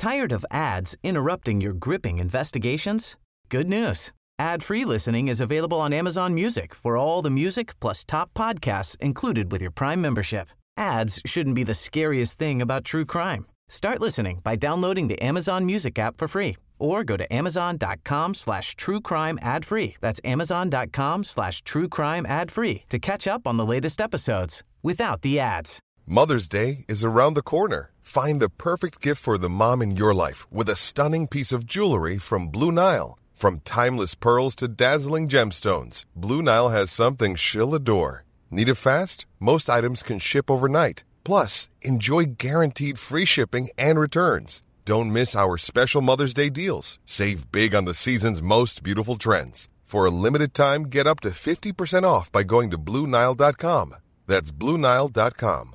Tired of ads interrupting your gripping investigations? Good news. Ad-free listening is available on Amazon Music for all the music plus top podcasts included with your Prime membership. Ads shouldn't be the scariest thing about true crime. Start listening by downloading the Amazon Music app for free or go to amazon.com/truecrime ad-free. That's amazon.com/truecrime ad-free to catch up on the latest episodes without the ads. Mother's Day is around the corner. Find the perfect gift for the mom in your life with a stunning piece of jewelry from Blue Nile. From timeless pearls to dazzling gemstones, Blue Nile has something she'll adore. Need it fast? Most items can ship overnight. Plus, enjoy guaranteed free shipping and returns. Don't miss our special Mother's Day deals. Save big on the season's most beautiful trends. For a limited time, get up to 50% off by going to BlueNile.com. That's BlueNile.com.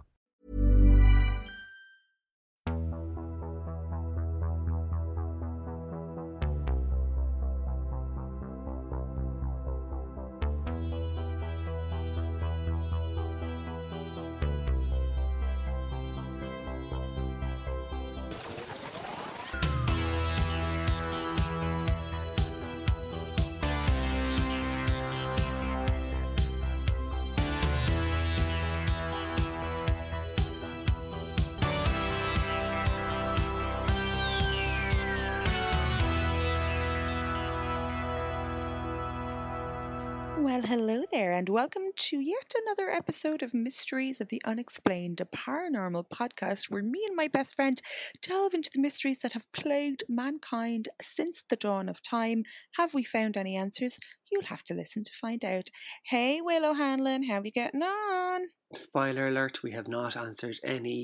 Well, hello there, and welcome to yet another episode of Mysteries of the Unexplained, a paranormal podcast where me and my best friend delve into the mysteries that have plagued mankind since the dawn of time. Have we found any answers? You'll have to listen to find out. Hey, Will O'Hanlon, how are you getting on? Spoiler alert, we have not answered any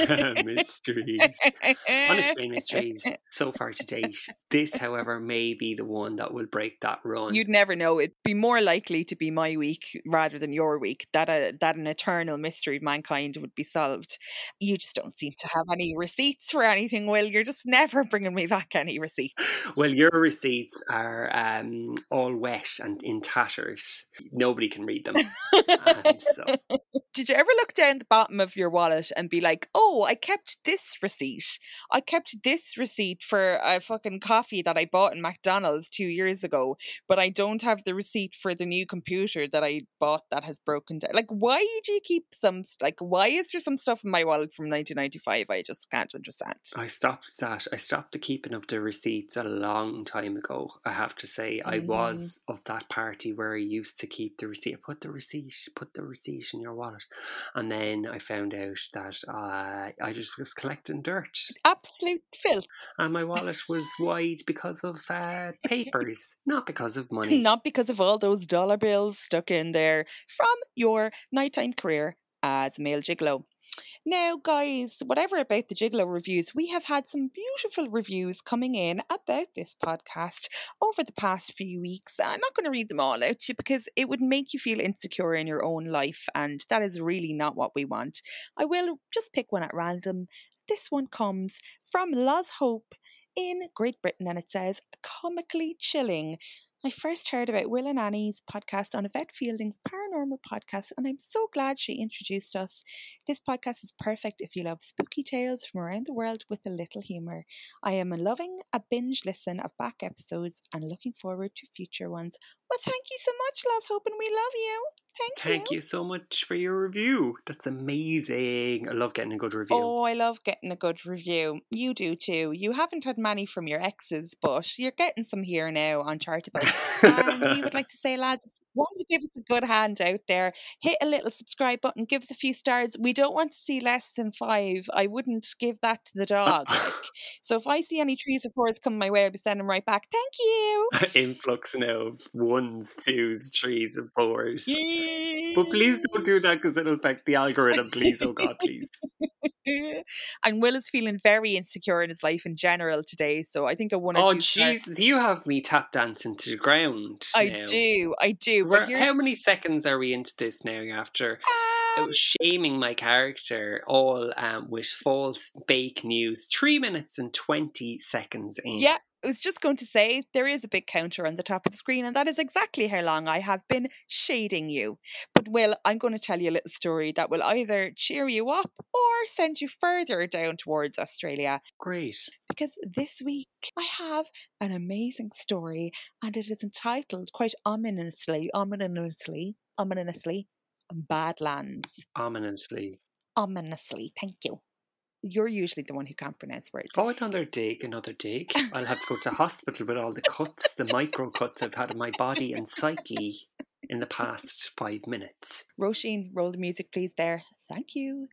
mysteries, unexplained mysteries so far to date. This, however, may be the one that will break that run. You'd never know. It'd be more likely to be my week rather than your week, that an eternal mystery of mankind would be solved. You just don't seem to have any receipts for anything, Will. You're just never bringing me back any receipts. Well, your receipts are all wet and in tatters. Nobody can read them. So. Did you ever look down the bottom of your wallet and be like, oh, I kept this receipt. I kept this receipt for a fucking coffee that I bought in McDonald's 2 years ago, but I don't have the receipt for the new computer that I bought that has broken down. Like, why do you keep why is there some stuff in my wallet from 1995? I just can't understand. I stopped that. I stopped the keeping of the receipts a long time ago, I have to say. I was of that party where I used to keep the receipt. Put the receipt in your wallet. And then I found out that I just was collecting dirt. Absolute filth. And my wallet was wide because of papers, not because of money. Not because of all those dollar bills stuck in there from your nighttime career as a male gigolo. Now, guys, whatever about the Gigolo reviews, we have had some beautiful reviews coming in about this podcast over the past few weeks. I'm not going to read them all out to you because it would make you feel insecure in your own life, and that is really not what we want. I will just pick one at random. This one comes from Loz Hope in Great Britain, and it says, comically chilling. I first heard about Will and Annie's podcast on Yvette Fielding's Paranormal Podcast, and I'm so glad she introduced us. This podcast is perfect if you love spooky tales from around the world with a little humour. I am loving a binge listen of back episodes and looking forward to future ones. Well, thank you so much, Loz Hope, and we love you. Thank you so much for your review. That's amazing. I love getting a good review. Oh, I love getting a good review. You do too. You haven't had many from your exes, but you're getting some here now on Chartable. And we would like to say, lads, if you want to give us a good hand out there, hit a little subscribe button, give us a few stars. We don't want to see less than 5. I wouldn't give that to the dog. So if I see any 3s or 4s coming my way, I'll be sending them right back. Thank you. Influx now of 1s, 2s, 3s and 4s. But please don't do that because it'll affect the algorithm, please. Oh God, please. And Will is feeling very insecure in his life in general today, so I think a 1 or 2. Oh Jesus, you have me tap dancing to the ground. I do. But how many seconds are we into this now after shaming my character all with false fake news? 3 minutes and 20 seconds in. Yeah. I was just going to say there is a big counter on the top of the screen, and that is exactly how long I have been shading you. But Will, I'm going to tell you a little story that will either cheer you up or send you further down towards Australia. Great. Because this week I have an amazing story, and it is entitled quite ominously, Badlands. Ominously, thank you. You're usually the one who can't pronounce words. Oh, another dig. I'll have to go to hospital with all the cuts, the micro cuts I've had in my body and psyche in the past 5 minutes. Roisin, roll the music, please, there. Thank you.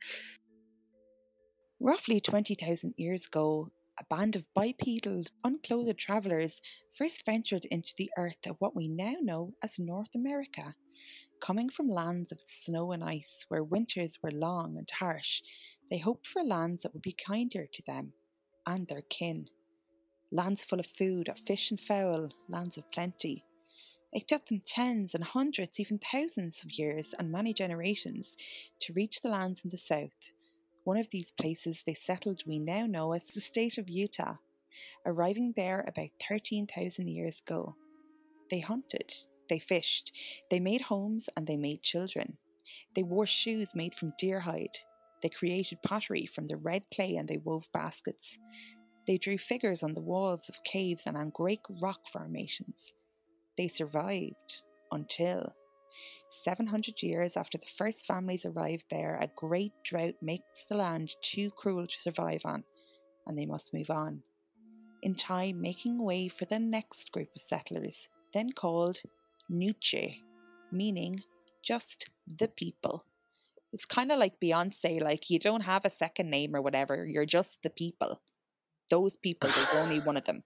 Roughly 20,000 years ago, a band of bipedal, unclothed travellers first ventured into the earth of what we now know as North America. Coming from lands of snow and ice, where winters were long and harsh, they hoped for lands that would be kinder to them and their kin. Lands full of food, of fish and fowl, lands of plenty. It took them tens and hundreds, even thousands of years and many generations to reach the lands in the south. One of these places they settled we now know as the state of Utah, arriving there about 13,000 years ago. They hunted, they fished, they made homes and they made children. They wore shoes made from deer hide. They created pottery from the red clay and they wove baskets. They drew figures on the walls of caves and on great rock formations. They survived until 700 years after the first families arrived there, a great drought makes the land too cruel to survive on, and they must move on. In time, making way for the next group of settlers, then called Nuche, meaning just the people. It's kind of like Beyonce, like you don't have a second name or whatever, you're just the people. Those people, there's only one of them.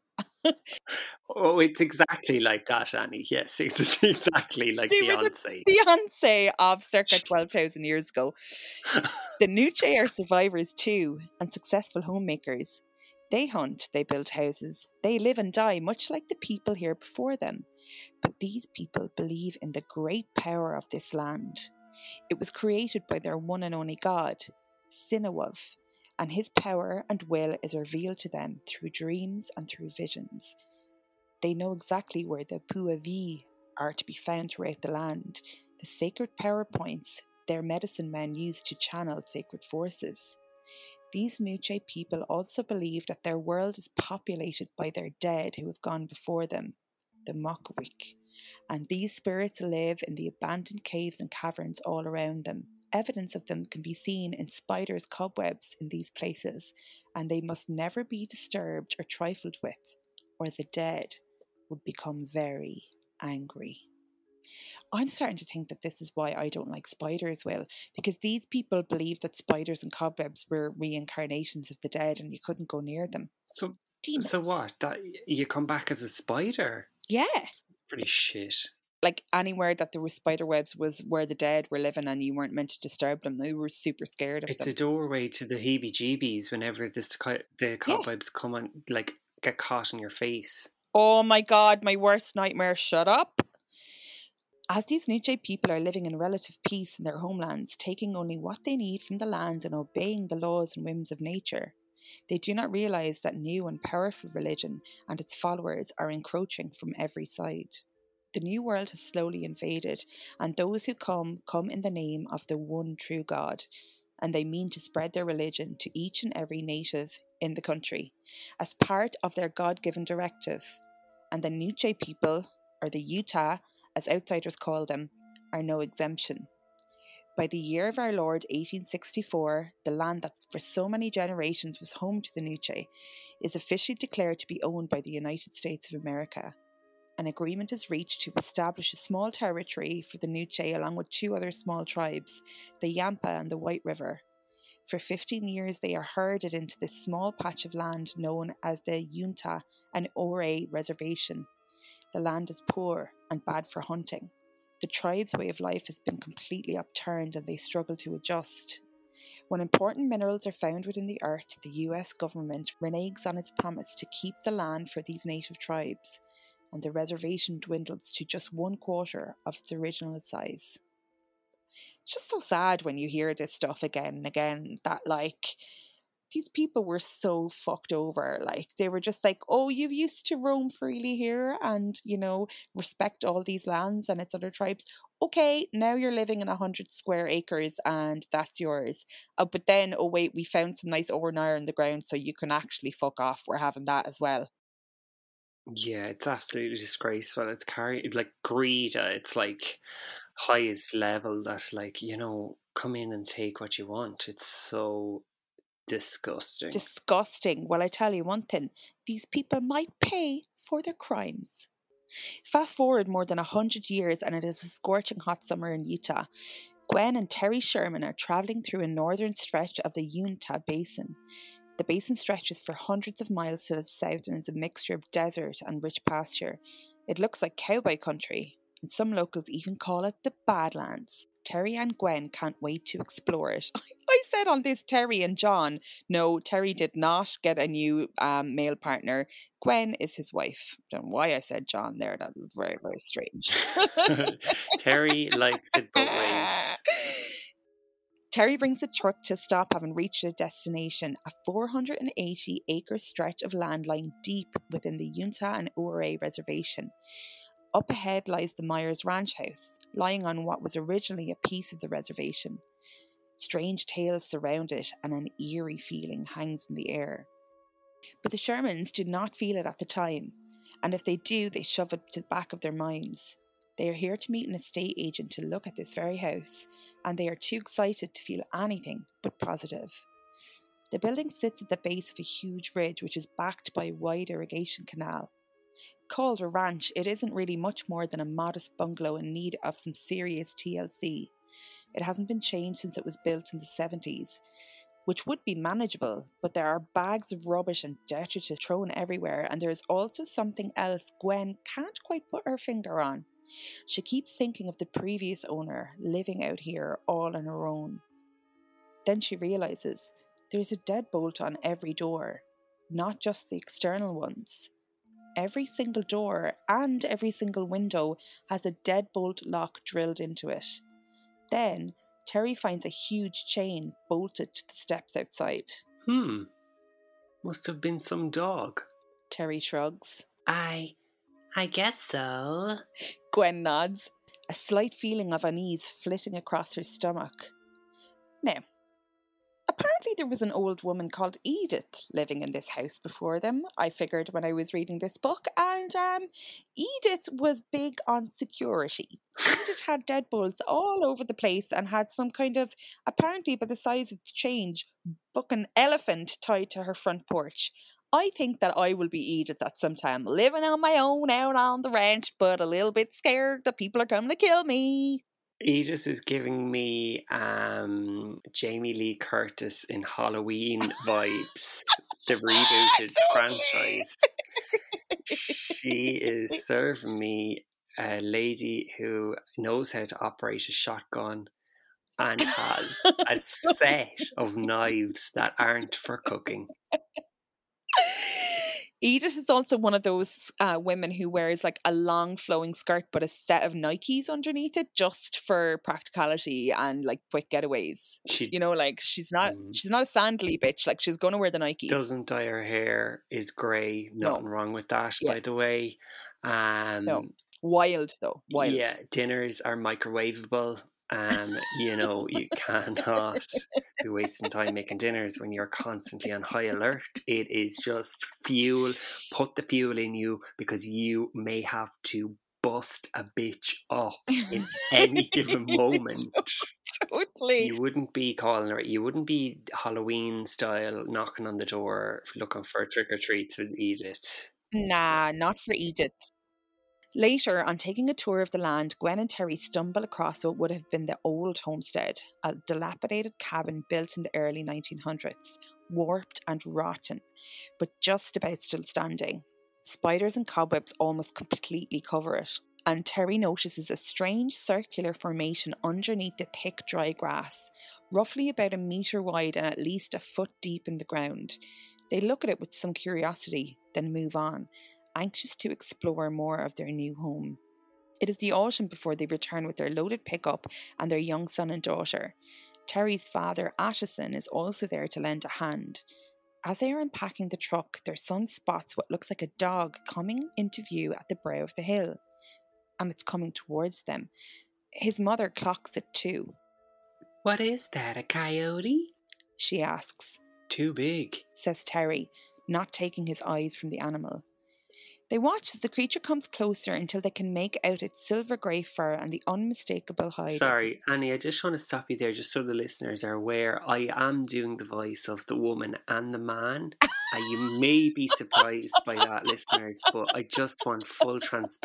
Oh, it's exactly like that, Annie. Yes, it's exactly like Beyonce. Beyonce of circa 12,000 years ago. The Nuche are survivors too, and successful homemakers. They hunt, they build houses, they live and die, much like the people here before them. But these people believe in the great power of this land. It was created by their one and only God, Sinawov, and his power and will is revealed to them through dreams and through visions. They know exactly where the Puavi are to be found throughout the land, the sacred power points their medicine men use to channel sacred forces. These Nuche people also believe that their world is populated by their dead who have gone before them, the Mokawik, and these spirits live in the abandoned caves and caverns all around them. Evidence of them can be seen in spiders' cobwebs in these places, and they must never be disturbed or trifled with, or the dead would become very angry. I'm starting to think that this is why I don't like spiders, Will, because these people believe that spiders and cobwebs were reincarnations of the dead and you couldn't go near them. So Demons. What? That you come back as a spider? Yeah. Pretty shit. Like anywhere that there was spider webs was where the dead were living and you weren't meant to disturb them. They were super scared of them. It's a doorway to the heebie-jeebies whenever the cobwebs come and like get caught in your face. Oh my God, my worst nightmare. Shut up. As these Nuche people are living in relative peace in their homelands, taking only what they need from the land and obeying the laws and whims of nature, they do not realize that new and powerful religion and its followers are encroaching from every side. The new world has slowly invaded, and those who come in the name of the one true God, and they mean to spread their religion to each and every native in the country as part of their God-given directive. And the Nuche people, or the Utah, as outsiders call them, are no exemption. By the year of our Lord 1864, the land that for so many generations was home to the Nuche is officially declared to be owned by the United States of America. An agreement is reached to establish a small territory for the Nuche along with two other small tribes, the Yampa and the White River. For 15 years they are herded into this small patch of land known as the Uintah and Ouray Reservation. The land is poor and bad for hunting. The tribe's way of life has been completely upturned and they struggle to adjust. When important minerals are found within the earth, the US government reneges on its promise to keep the land for these native tribes, and the reservation dwindles to just 1/4 of its original size. It's just so sad when you hear this stuff again and again, that like these people were so fucked over. Like, they were just like, oh, you used to roam freely here and, you know, respect all these lands and its other tribes. Okay, now you're living in 100 square acres and that's yours. But then, oh wait, we found some nice ore and iron in the ground, so you can actually fuck off. We're having that as well. Yeah, it's absolutely disgraceful. It's like greed. It's like highest level that, like, you know, come in and take what you want. It's so disgusting. Disgusting. Well, I tell you one thing, these people might pay for their crimes. Fast forward more than 100 years and it is a scorching hot summer in Utah. Gwen and Terry Sherman are travelling through a northern stretch of the Uinta Basin. The basin stretches for hundreds of miles to the south and is a mixture of desert and rich pasture. It looks like cowboy country, and some locals even call it the Badlands. Terry and Gwen can't wait to explore it. I said on this Terry and John. No, Terry did not get a new male partner. Gwen is his wife. I don't know why I said John there. That was very, very strange. Terry likes it both ways. Terry brings the truck to a stop having reached their destination, a 480-acre stretch of land lying deep within the Uinta and Ouray Reservation. Up ahead lies the Myers Ranch House, lying on what was originally a piece of the reservation. Strange tales surround it and an eerie feeling hangs in the air. But the Shermans do not feel it at the time, and if they do, they shove it to the back of their minds. They are here to meet an estate agent to look at this very house, and they are too excited to feel anything but positive. The building sits at the base of a huge ridge which is backed by a wide irrigation canal. Called a ranch, it isn't really much more than a modest bungalow in need of some serious TLC. It hasn't been changed since it was built in the 70s, which would be manageable, but there are bags of rubbish and detritus thrown everywhere, and there is also something else Gwen can't quite put her finger on. She keeps thinking of the previous owner living out here all on her own. Then she realises there's a deadbolt on every door, not just the external ones. Every single door and every single window has a deadbolt lock drilled into it. Then Terry finds a huge chain bolted to the steps outside. Must have been some dog. Terry shrugs. I guess so. Gwen nods, a slight feeling of unease flitting across her stomach. Now, apparently there was an old woman called Edith living in this house before them, I figured when I was reading this book, and Edith was big on security. Edith had deadbolts all over the place and had some kind of, apparently by the size of the change, fucking elephant tied to her front porch. I think that I will be Edith at some time, living on my own out on the ranch, but a little bit scared that people are coming to kill me. Edith is giving me Jamie Lee Curtis in Halloween vibes, the rebooted franchise. She is serving me a lady who knows how to operate a shotgun and has a set of knives that aren't for cooking. Edith is also one of those women who wears like a long flowing skirt but a set of Nikes underneath it just for practicality and like quick getaways. You know, like she's not a sandally bitch. Like, she's going to wear the Nikes. Doesn't dye her hair, is grey. Nothing wrong with that, by the way. No. Wild though. Wild. Yeah, dinners are microwavable. You know, you cannot be wasting time making dinners when you're constantly on high alert. It is just fuel. Put the fuel in you, because you may have to bust a bitch up in any given moment. Totally. You wouldn't be calling her. You wouldn't be Halloween style knocking on the door looking for trick or treats with Edith. Nah, not for Edith. Later, on taking a tour of the land, Gwen and Terry stumble across what would have been the old homestead, a dilapidated cabin built in the early 1900s, warped and rotten, but just about still standing. Spiders and cobwebs almost completely cover it, and Terry notices a strange circular formation underneath the thick dry grass, roughly about 1 metre wide and at least 1 foot deep in the ground. They look at it with some curiosity, then move on, anxious to explore more of their new home. It is the autumn before they return with their loaded pickup and their young son and daughter. Terry's father, Addison, is also there to lend a hand. As they are unpacking the truck, their son spots what looks like a dog coming into view at the brow of the hill, and it's coming towards them. His mother clocks it too. "What is that, a coyote?" she asks. "Too big," says Terry, not taking his eyes from the animal. They watch as the creature comes closer until they can make out its silver-grey fur and the unmistakable hide. Sorry, Annie, I just want to stop you there just so the listeners are aware. I am doing the voice of the woman and the man. You may be surprised by that, listeners, but I just want full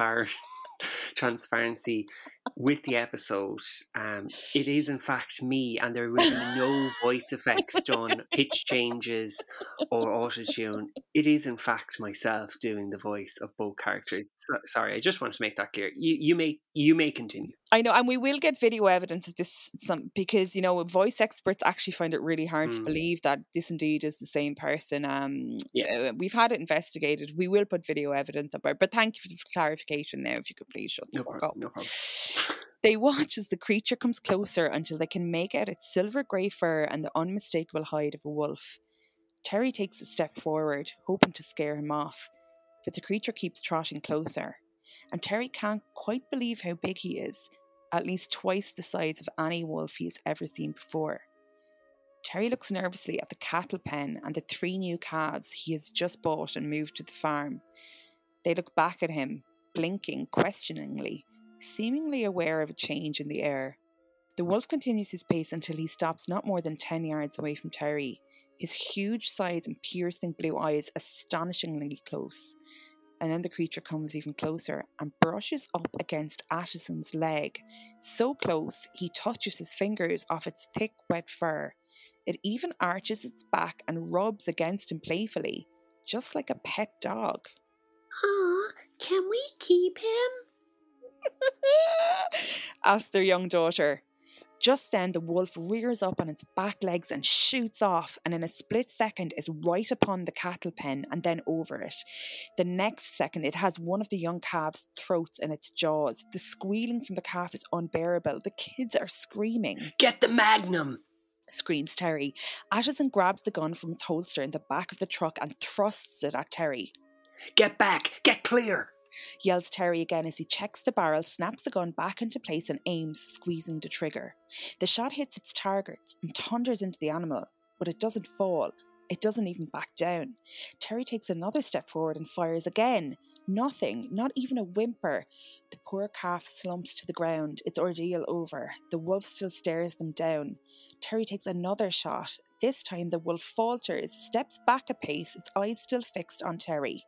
transparency with the episode. It is in fact me, and there will be no voice effects done, pitch changes or auto-tune. It is in fact myself doing the voice of both characters. Sorry, I just want to make that clear. You may continue. I know, and we will get video evidence of this because, you know, voice experts actually find it really hard to believe that this indeed is the same person. We've had it investigated. We will put video evidence about it, but thank you for the clarification now. If you could please shut the fuck up. No problem. They watch as the creature comes closer until they can make out its silver-grey fur and the unmistakable hide of a wolf. Terry takes a step forward, hoping to scare him off, but the creature keeps trotting closer, and Terry can't quite believe how big he is, at least twice the size of any wolf he has ever seen before. Terry looks nervously at the cattle pen and the 3 new calves he has just bought and moved to the farm. They look back at him, blinking questioningly, seemingly aware of a change in the air. The wolf continues his pace until he stops not more than 10 yards away from Terry, his huge size and piercing blue eyes astonishingly close. And then the creature comes even closer and brushes up against Addison's leg, so close he touches his fingers off its thick, wet fur. It even arches its back and rubs against him playfully, just like a pet dog. "Aw, can we keep him?" asked their young daughter. Just then the wolf rears up on its back legs and shoots off, and in a split second is right upon the cattle pen and then over it. The next second it has one of the young calves' throats in its jaws. The squealing from the calf is unbearable. The kids are screaming. "Get the Magnum!" screams Terry. Addison grabs the gun from its holster in the back of the truck and thrusts it at Terry. "Get back! Get clear!" yells Terry again as he checks the barrel, snaps the gun back into place and aims, squeezing the trigger. The shot hits its target and thunders into the animal, but it doesn't fall. It doesn't even back down. Terry takes another step forward and fires again. Nothing, not even a whimper. The poor calf slumps to the ground, its ordeal over. The wolf still stares them down. Terry takes another shot. This time the wolf falters, steps back a pace, its eyes still fixed on Terry.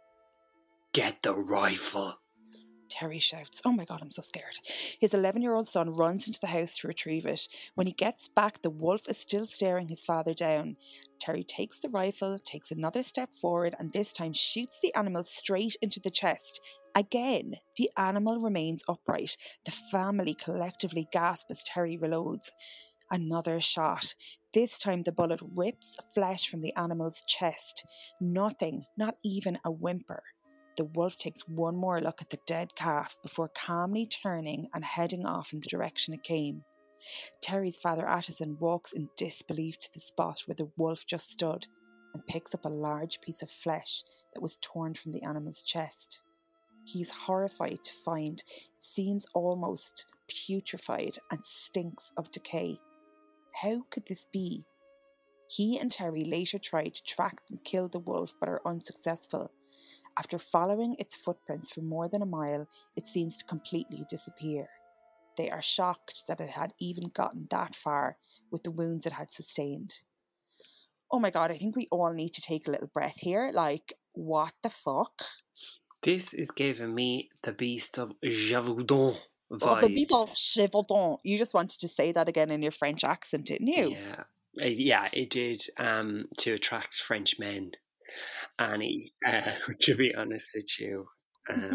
"Get the rifle!" Terry shouts. Oh my God, I'm so scared. His 11-year-old son runs into the house to retrieve it. When he gets back, the wolf is still staring his father down. Terry takes the rifle, takes another step forward, and this time shoots the animal straight into the chest. Again, the animal remains upright. The family collectively gasp as Terry reloads. Another shot. This time the bullet rips flesh from the animal's chest. Nothing, not even a whimper. The wolf takes one more look at the dead calf before calmly turning and heading off in the direction it came. Terry's father Addison walks in disbelief to the spot where the wolf just stood and picks up a large piece of flesh that was torn from the animal's chest. He is horrified to find it seems almost putrefied and stinks of decay. How could this be? He and Terry later tried to track and kill the wolf but are unsuccessful. After following its footprints for more than a mile, it seems to completely disappear. They are shocked that it had even gotten that far with the wounds it had sustained. Oh my God, I think we all need to take a little breath here. Like, what the fuck? This is giving me the Beast of Gévaudan vibes. Oh, the Beast of Gévaudan. You just wanted to say that again in your French accent, didn't you? Yeah, it did, to attract French men. Annie, to be honest with you. But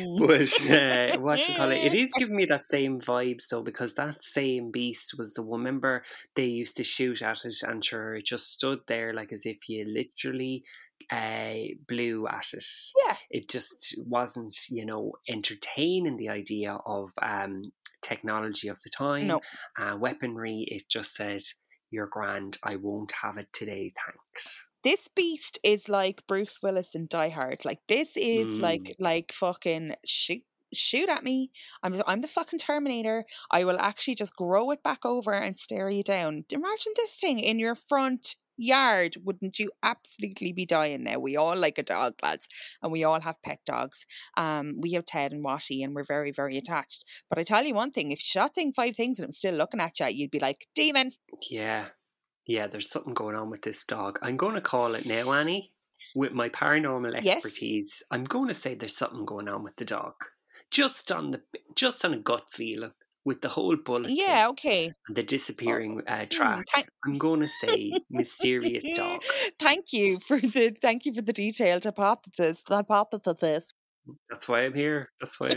what you call it? It is giving me that same vibes though, because that same beast was the one. Remember, they used to shoot at it, and sure, it just stood there like as if you literally blew at it. Yeah, it just wasn't, entertaining the idea of technology of the time, no. Weaponry. It just said, you're grand. I won't have it today, thanks. This beast is like Bruce Willis in Die Hard. Like this is Mm. like fucking shoot at me. I'm the fucking Terminator. I will actually just grow it back over and stare you down. Imagine this thing in your front yard. Wouldn't you absolutely be dying now? We all like a dog, lads, and we all have pet dogs. We have Ted and Watty, and we're very, very attached. But I tell you one thing: if you shot thing 5 things and it was still looking at you, you'd be like, demon. Yeah. Yeah, there's something going on with this dog. I'm going to call it now, Annie. With my paranormal Yes. expertise, I'm going to say there's something going on with the dog. Just on a gut feeling, with the whole bullet Yeah, thing okay. and the disappearing track. I'm going to say mysterious dog. Thank you for the detailed hypothesis. That's why I'm here.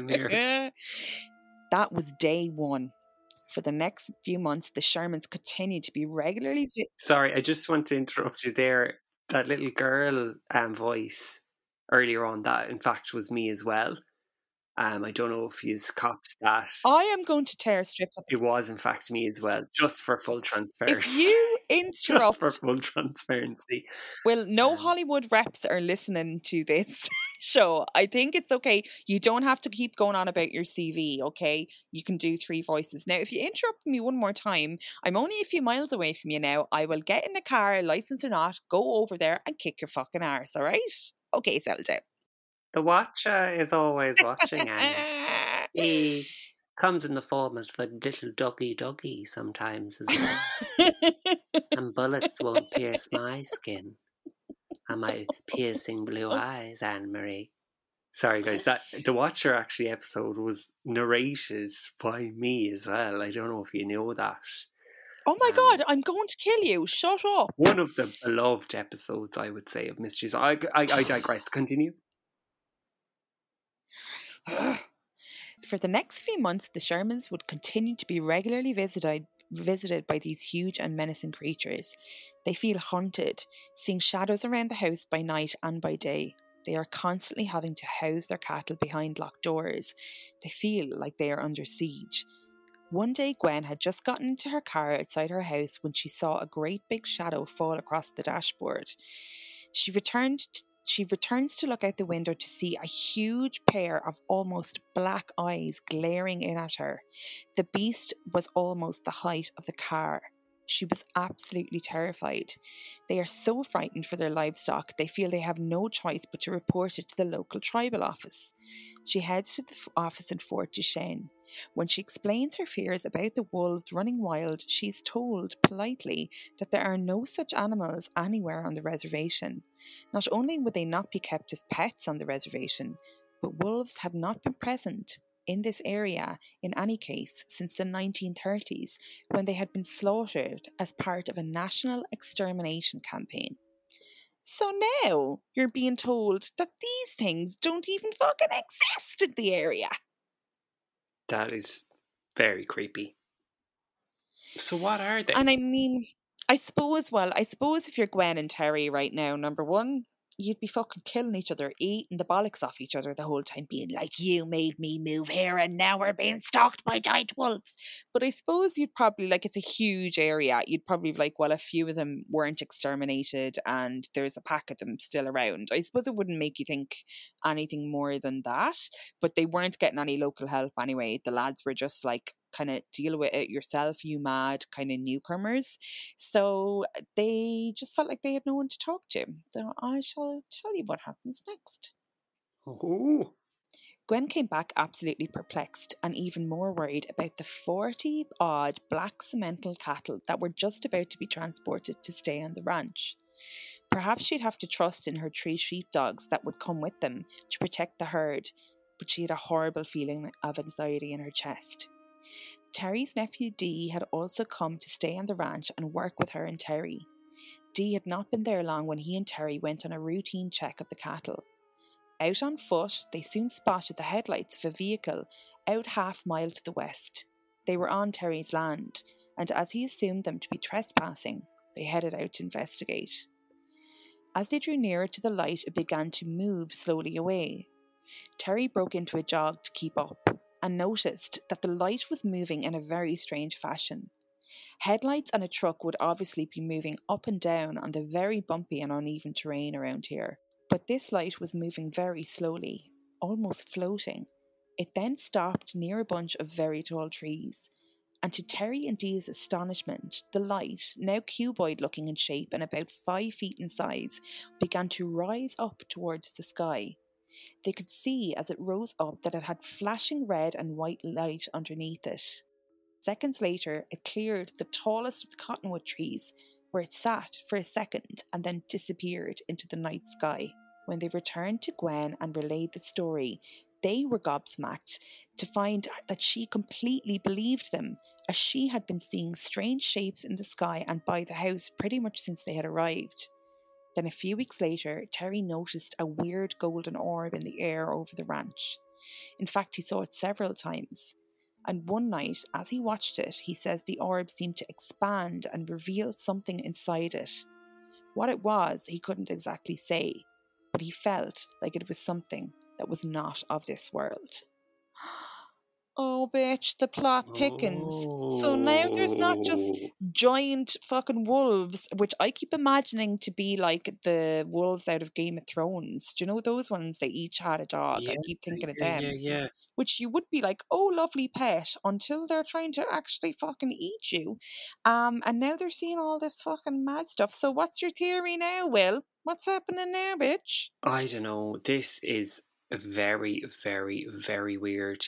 That was day 1. For the next few months, the Shermans continued to be regularly. Sorry, I just want to interrupt you there. That little girl voice earlier on, that in fact was me as well. I don't know if you've copped that. I am going to tear strips of It was in fact me as well, just for full transparency. If you interrupt, just for full transparency. Well, no Hollywood reps are listening to this show. I think it's okay. You don't have to keep going on about your CV, okay? You can do 3 voices. Now, if you interrupt me one more time, I'm only a few miles away from you now. I will get in the car, license or not, go over there and kick your fucking arse, all right? Okay, settle down. The watcher is always watching, Annie. He comes in the form of a little doggy sometimes as well. And bullets won't pierce my skin. And my piercing blue eyes, Anne-Marie. Sorry, guys. The Watcher actually episode was narrated by me as well. I don't know if you know that. Oh my God, I'm going to kill you. Shut up. One of the beloved episodes, I would say, of Mysteries. I digress. Continue. For the next few months, the Shermans would continue to be regularly visited by these huge and menacing creatures. They feel haunted, seeing shadows around the house by night and by day. They are constantly having to house their cattle behind locked doors. They feel like they are under siege. One day, Gwen had just gotten into her car outside her house when she saw a great big shadow fall across the dashboard. She returns to look out the window to see a huge pair of almost black eyes glaring in at her. The beast was almost the height of the car. She was absolutely terrified. They are so frightened for their livestock, they feel they have no choice but to report it to the local tribal office. She heads to the office in Fort Duchesne. When she explains her fears about the wolves running wild, she is told politely that there are no such animals anywhere on the reservation. Not only would they not be kept as pets on the reservation, but wolves had not been present in this area in any case since the 1930s, when they had been slaughtered as part of a national extermination campaign. So now you're being told that these things don't even fucking exist in the area. That is very creepy. So what are they? And I mean, I suppose if you're Gwen and Terry right now, number one, you'd be fucking killing each other, eating the bollocks off each other the whole time, being like, you made me move here and now we're being stalked by giant wolves. But I suppose you'd probably, like, it's a huge area, you'd probably be like, well, a few of them weren't exterminated and there's a pack of them still around. I suppose it wouldn't make you think anything more than that, but they weren't getting any local help anyway. The lads were just like, kind of deal with it yourself, you mad kind of newcomers. So they just felt like they had no one to talk to. So I shall tell you what happens next. Oh. Gwen came back absolutely perplexed and even more worried about the 40 odd black Simmental cattle that were just about to be transported to stay on the ranch. Perhaps she'd have to trust in her 3 sheepdogs that would come with them to protect the herd, but she had a horrible feeling of anxiety in her chest. Terry's nephew Dee had also come to stay on the ranch and work with her and Terry. Dee had not been there long when he and Terry went on a routine check of the cattle. Out on foot, they soon spotted the headlights of a vehicle out half-mile to the west. They were on Terry's land, and as he assumed them to be trespassing, they headed out to investigate. As they drew nearer to the light, it began to move slowly away. Terry broke into a jog to keep up, and noticed that the light was moving in a very strange fashion. Headlights and a truck would obviously be moving up and down on the very bumpy and uneven terrain around here. But this light was moving very slowly, almost floating. It then stopped near a bunch of very tall trees. And to Terry and Dee's astonishment, the light, now cuboid looking in shape and about 5 feet in size, began to rise up towards the sky. They could see as it rose up that it had flashing red and white light underneath it. Seconds later, it cleared the tallest of the cottonwood trees, where it sat for a second and then disappeared into the night sky. When they returned to Gwen and relayed the story, they were gobsmacked to find that she completely believed them, as she had been seeing strange shapes in the sky and by the house pretty much since they had arrived. Then a few weeks later, Terry noticed a weird golden orb in the air over the ranch. In fact, he saw it several times. And one night, as he watched it, he says the orb seemed to expand and reveal something inside it. What it was, he couldn't exactly say, but he felt like it was something that was not of this world. Oh, bitch, the plot thickens. So now there's not just giant fucking wolves, which I keep imagining to be like the wolves out of Game of Thrones. Do you know those ones? They each had a dog. Yeah, I keep thinking of yeah, them. yeah. Which you would be like, oh, lovely pet, until they're trying to actually fucking eat you. And now they're seeing all this fucking mad stuff. So what's your theory now, Will? What's happening now, bitch? I don't know. This is very, very, very weird.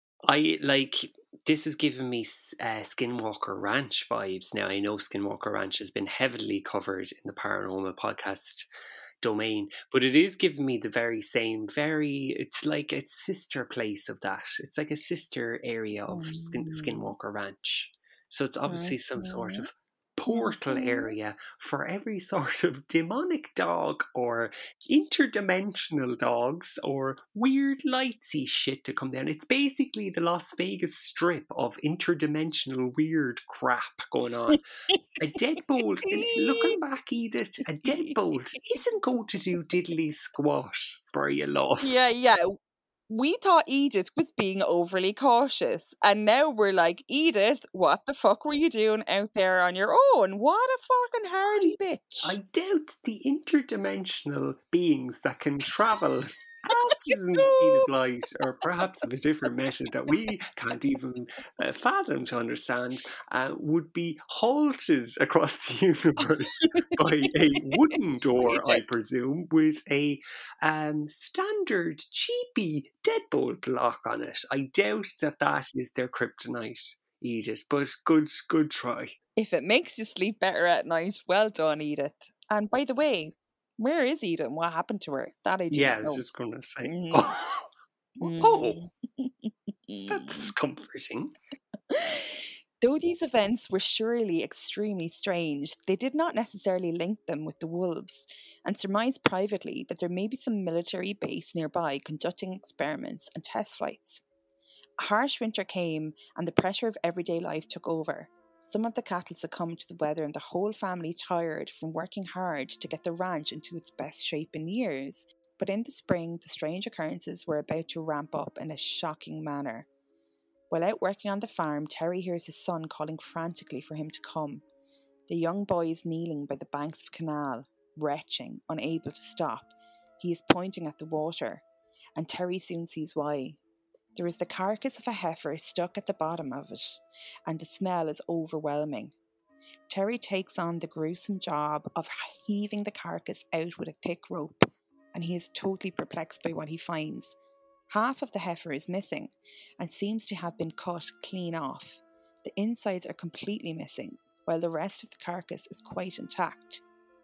This is giving me Skinwalker Ranch vibes. Now, I know Skinwalker Ranch has been heavily covered in the Paranormal Podcast domain, but it is giving me the very same, it's like a sister place of that. It's like a sister area of Skinwalker Ranch. So it's obviously some sort of portal area for every sort of demonic dog or interdimensional dogs or weird lightsy shit to come down. It's basically the Las Vegas Strip of interdimensional weird crap going on. A deadbolt, looking back, Edith, a deadbolt isn't going to do diddly squat for your love. Yeah. We thought Edith was being overly cautious, and now we're like, Edith, what the fuck were you doing out there on your own? What a fucking hardy bitch. I doubt the interdimensional beings that can travel faster than the speed of light, or perhaps of a different method that we can't even fathom to understand, would be halted across the universe by a wooden door, I presume, with a standard cheapy deadbolt lock on it. I doubt that is their kryptonite, Edith, but good try. If it makes you sleep better at night, well done, Edith. And by the way, where is Edith and what happened to her? That I do Yeah, know. I was just going to say. Mm. That's comforting. Though these events were surely extremely strange, they did not necessarily link them with the wolves, and surmised privately that there may be some military base nearby conducting experiments and test flights. A harsh winter came, and the pressure of everyday life took over. Some of the cattle succumbed to the weather, and the whole family tired from working hard to get the ranch into its best shape in years. But in the spring, the strange occurrences were about to ramp up in a shocking manner. While out working on the farm, Terry hears his son calling frantically for him to come. The young boy is kneeling by the banks of the canal, retching, unable to stop. He is pointing at the water, and Terry soon sees why. There is the carcass of a heifer stuck at the bottom of it, and the smell is overwhelming. Terry takes on the gruesome job of heaving the carcass out with a thick rope, and he is totally perplexed by what he finds. Half of the heifer is missing, and seems to have been cut clean off. The insides are completely missing, while the rest of the carcass is quite intact.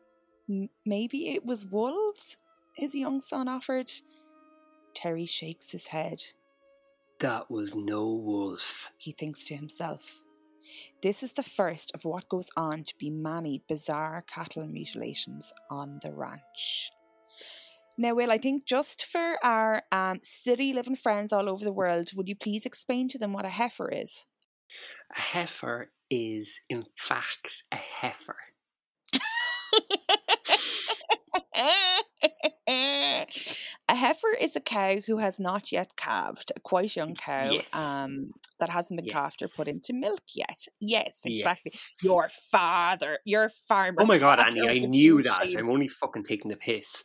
Maybe it was wolves? His young son offered. Terry shakes his head. That was no wolf, he thinks to himself. This is the first of what goes on to be many bizarre cattle mutilations on the ranch. Now, Will, I think just for our city-living friends all over the world, would you please explain to them what a heifer is? A heifer is, in fact, a heifer. A heifer is a cow who has not yet calved, a quite young cow Yes. that hasn't been calved or put Yes. into milk yet. Yes, exactly. Yes. Your farmer Oh my God, father Annie, I would knew be that. ashamed. I'm only fucking taking the piss.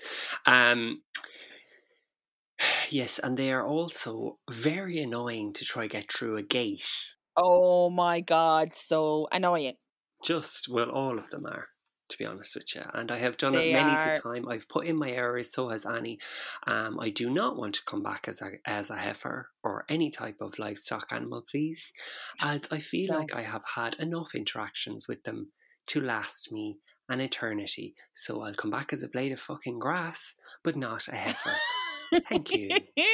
Yes, and they are also very annoying to try get through a gate. Oh my God, so annoying. Well, all of them are, to be honest with you. And I have done it They many a are. time. I've put in my errors, so has Annie. I do not want to come back as a heifer or any type of livestock animal, please, as I feel No. like I have had enough interactions with them to last me an eternity. So I'll come back as a blade of fucking grass, but not a heifer. Thank you.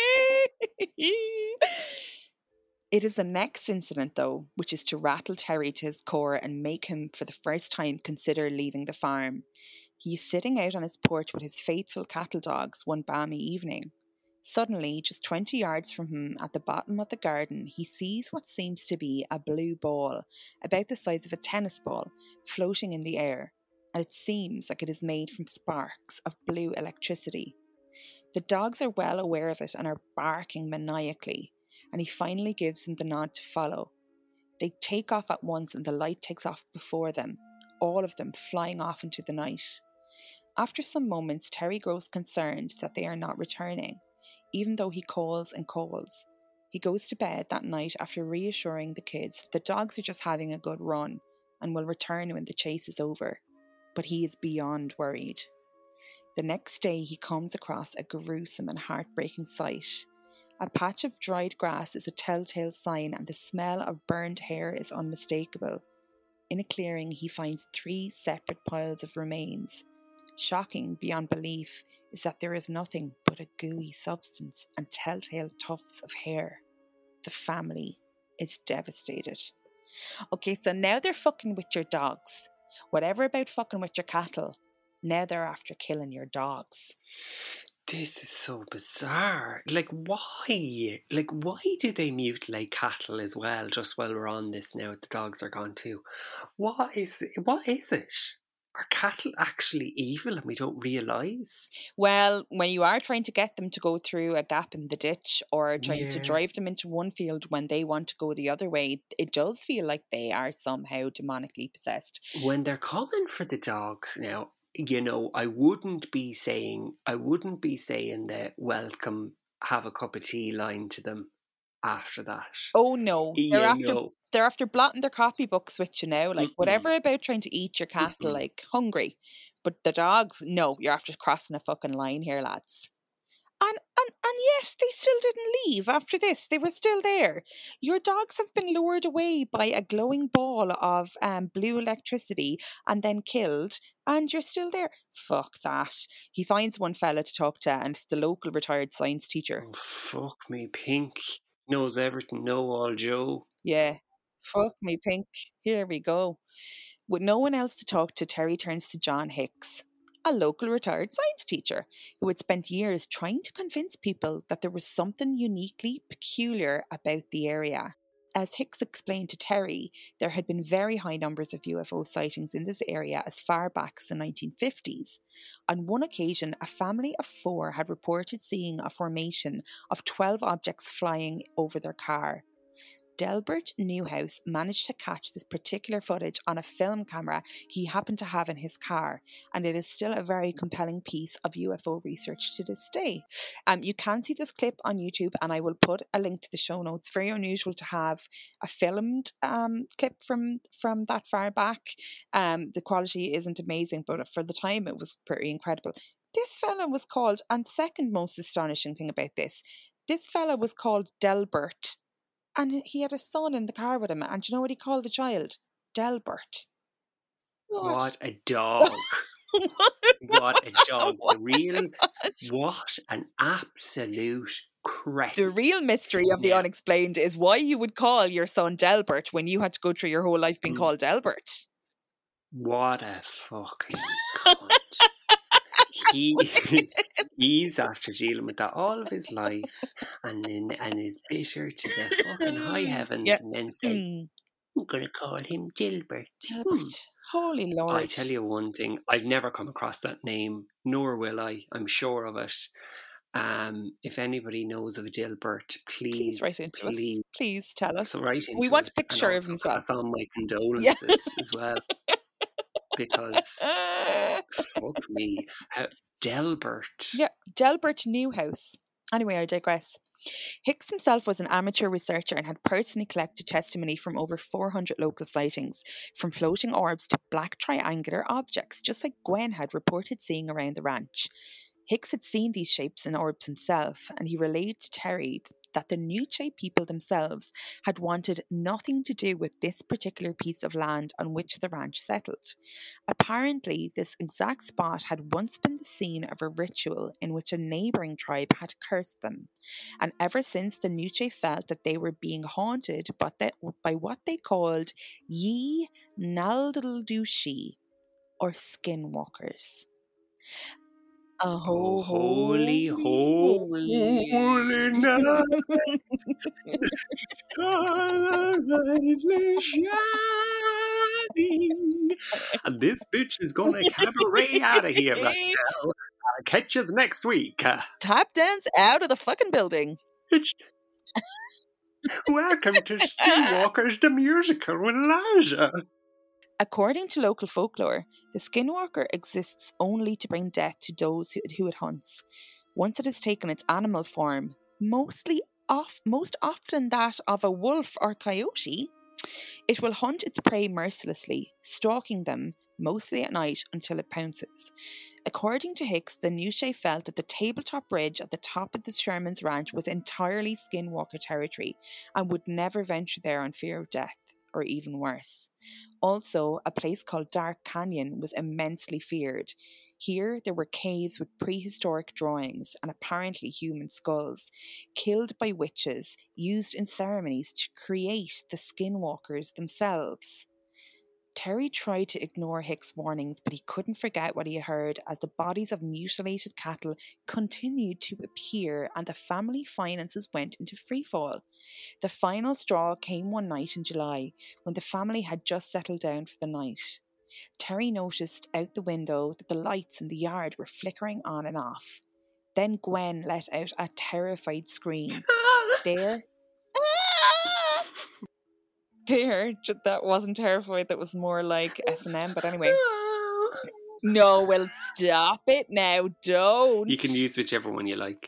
It is the next incident, though, which is to rattle Terry to his core and make him, for the first time, consider leaving the farm. He is sitting out on his porch with his faithful cattle dogs one balmy evening. Suddenly, just 20 yards from him, at the bottom of the garden, he sees what seems to be a blue ball, about the size of a tennis ball, floating in the air, and it seems like it is made from sparks of blue electricity. The dogs are well aware of it and are barking maniacally, and he finally gives them the nod to follow. They take off at once and the light takes off before them, all of them flying off into the night. After some moments, Terry grows concerned that they are not returning, even though he calls and calls. He goes to bed that night after reassuring the kids the dogs are just having a good run and will return when the chase is over. But he is beyond worried. The next day he comes across a gruesome and heartbreaking sight. A patch of dried grass is a telltale sign and the smell of burned hair is unmistakable. In a clearing he finds 3 separate piles of remains. Shocking beyond belief is that there is nothing but a gooey substance and telltale tufts of hair. The family is devastated. Okay, so now they're fucking with your dogs. Whatever about fucking with your cattle, now they're after killing your dogs. This is so bizarre. Like, why? Like, why do they mutilate cattle as well, just while we're on this now? The dogs are gone too. What is it? Are cattle actually evil and we don't realise? Well, when you are trying to get them to go through a gap in the ditch or trying to Yeah. drive them into one field when they want to go the other way, it does feel like they are somehow demonically possessed. When they're coming for the dogs now, you know, I wouldn't be saying the welcome, have a cup of tea line to them after that. Oh no, You they're after blotting their copybooks with you now. Like Mm-mm. whatever about trying to eat your cattle, like hungry, but the dogs, no, you're after crossing a fucking line here, lads. And yet they still didn't leave after this. They were still there. Your dogs have been lured away by a glowing ball of blue electricity and then killed, and you're still there. Fuck that. He finds one fella to talk to, and it's the local retired science teacher. Oh, fuck me, Pink. Knows everything, know all Joe. Yeah. Fuck me, Pink. Here we go. With no one else to talk to, Terry turns to John Hicks, a local retired science teacher who had spent years trying to convince people that there was something uniquely peculiar about the area. As Hicks explained to Terry, there had been very high numbers of UFO sightings in this area as far back as the 1950s. On one occasion, a family of 4 had reported seeing a formation of 12 objects flying over their car. Delbert Newhouse managed to catch this particular footage on a film camera he happened to have in his car, and it is still a very compelling piece of UFO research to this day. You can see this clip on YouTube, and I will put a link to the show notes. Very unusual to have a filmed clip from that far back. The quality isn't amazing, but for the time it was pretty incredible. This fella was called, and second most astonishing thing about this fella was called Delbert. And he had a son in the car with him. And do you know what he called the child? Delbert. What a dog. What a dog. What an absolute crack. The real mystery of the unexplained is why you would call your son Delbert when you had to go through your whole life being called Delbert. What a fucking cunt. He's after dealing with that all of his life and is bitter to the fucking high heavens and then say, I'm going to call him Gilbert. Holy Lord. I tell you one thing, I've never come across that name, nor will I. I'm sure of it. If anybody knows of Dilbert, Please write into us. Please tell us. Write into We want a us picture and of him also as well. pass on my Yeah. condolences as well. Because, fuck me, Delbert. Yeah, Delbert Newhouse. Anyway, I digress. Hicks himself was an amateur researcher and had personally collected testimony from over 400 local sightings, from floating orbs to black triangular objects, just like Gwen had reported seeing around the ranch. Hicks had seen these shapes and orbs himself, and he relayed to Terry that the Nuche people themselves had wanted nothing to do with this particular piece of land on which the ranch settled. Apparently, this exact spot had once been the scene of a ritual in which a neighbouring tribe had cursed them, and ever since the Nuche felt that they were being haunted by what they called Ye Naldaldushi, or skinwalkers. A holy holy night, starlightly shining, and this bitch is gonna cabaret out of here right now. I'll catch us next week. Tap dance out of the fucking building. Welcome to Skinwalkers the Musical with Elijah. According to local folklore, the skinwalker exists only to bring death to those who it hunts. Once it has taken its animal form, most often that of a wolf or coyote, it will hunt its prey mercilessly, stalking them mostly at night until it pounces. According to Hicks, the Nuche felt that the tabletop bridge at the top of the Sherman's Ranch was entirely skinwalker territory and would never venture there on fear of death, or even worse. Also, a place called Dark Canyon was immensely feared. Here, there were caves with prehistoric drawings and apparently human skulls, killed by witches, used in ceremonies to create the skinwalkers themselves. Terry tried to ignore Hicks' warnings, but he couldn't forget what he had heard as the bodies of mutilated cattle continued to appear and the family finances went into freefall. The final straw came one night in July, when the family had just settled down for the night. Terry noticed out the window that the lights in the yard were flickering on and off. Then Gwen let out a terrified scream. That wasn't terrified, that was more like S&M, but anyway. No, well, stop it now, don't. You can use whichever one you like.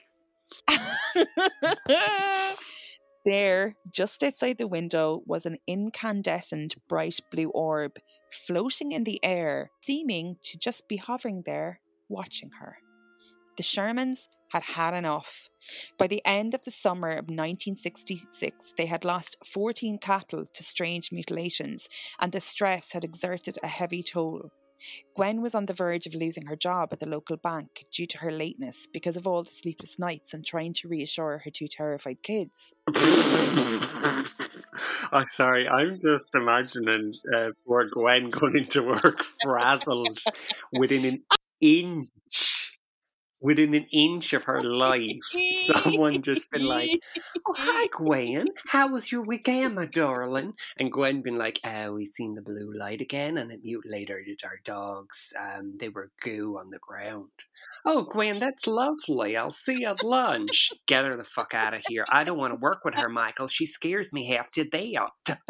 There, just outside the window, was an incandescent bright blue orb, floating in the air, seeming to just be hovering there, watching her. The Shermans had had enough. By the end of the summer of 1966, they had lost 14 cattle to strange mutilations, and the stress had exerted a heavy toll. Gwen was on the verge of losing her job at the local bank due to her lateness because of all the sleepless nights and trying to reassure her two terrified kids. I'm sorry, I'm just imagining poor Gwen going into work frazzled within an inch of her life. Someone just been like, "Oh, hi Gwen, how was your weekend, my darling?" And Gwen been like, "Oh, we seen the blue light again and it mutilated our dogs. They were goo on the ground." "Oh, Gwen, that's lovely. I'll see you at lunch." "Get her the fuck out of here. I don't want to work with her, Michael. She scares me half to death."